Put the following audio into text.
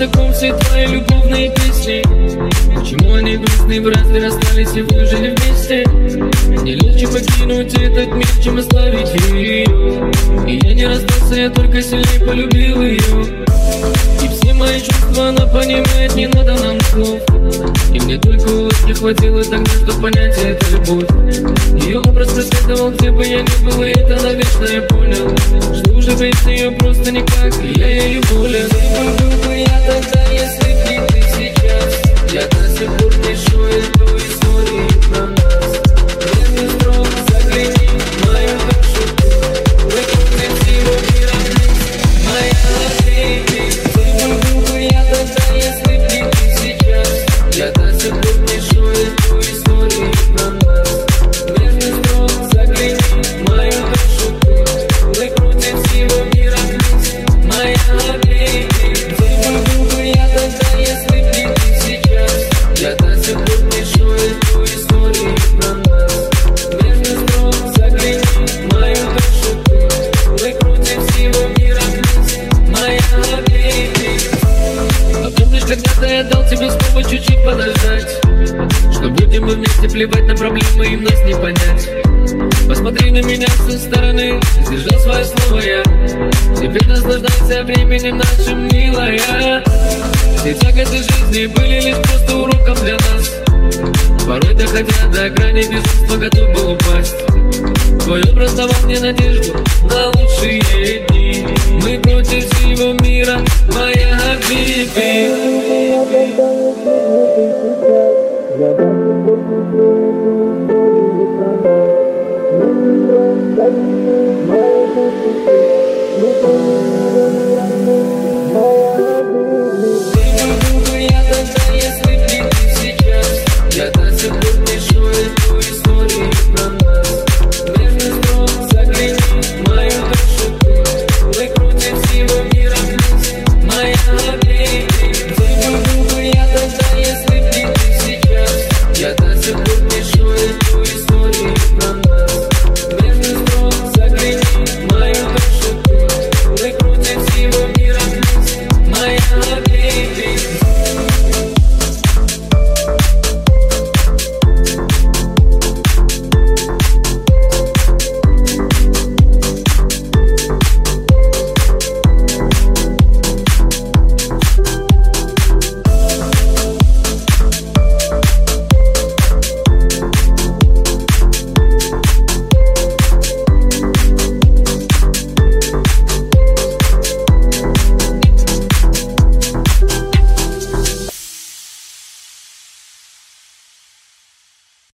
таком все твои любовные песни? Почему они грустные, в разы расстались и вы жили вместе? Мне легче покинуть этот мир, чем оставить ее. И я не расстался, я только сильнее полюбил ее. И все мои чувства она понимает, не надо нам слов. И мне только улыбки хватило тогда, чтобы понять, это любовь. Ее образ преследовал, где бы я ни был, и это навечно я понял, что уже без нее просто никак, и я ею болен. Был бы я тогда, если б не ты сейчас. Я до сих пор пишу эту историю про нас. Если строго загляни в мою душу, выкрутить всего мира вниз, моя baby. Был бы я тогда, если б не ты сейчас. Я до сих пор пишу эту историю про нас. Если строго загляни в мою душу, выкрутить всего мира вниз, моя baby. Был бы я тогда, если б не ты сейчас. Я до сих пор пишу эту историю про нас. Если строго загляни в мою душу, выкрутить всего мира вниз, моя baby. А помнишь, когда-то я дал тебе слово чуть-чуть подождать, что будем мы вместе, плевать на проблемы и нас не понять. Посмотри на меня со стороны, сдержал свое слово я. Теперь наслаждайся временем нашим, милая. Все тяготы жизни были лишь просто уроком для нас. Порой доходя до грани безумства, готов был упасть. Твой образ давал мне надежду на лучшие дни. Мы против всего мира, моя baby.